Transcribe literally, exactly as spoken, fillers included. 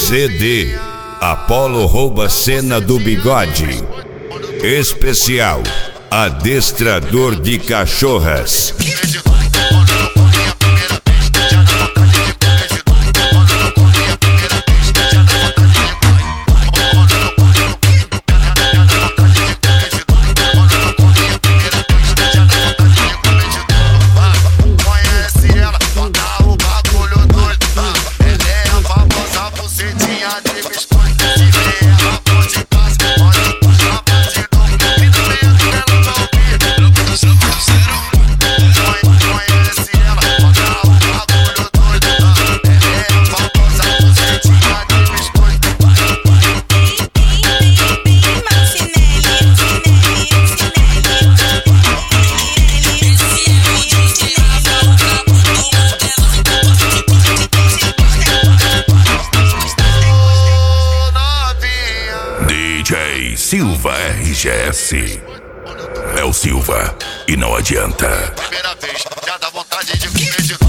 Z D, Apolo rouba cena do bigode. Especial, adestrador de cachorras. D J Silva R G S. É o Silva e não adianta. Primeira vez, já dá vontade de comer de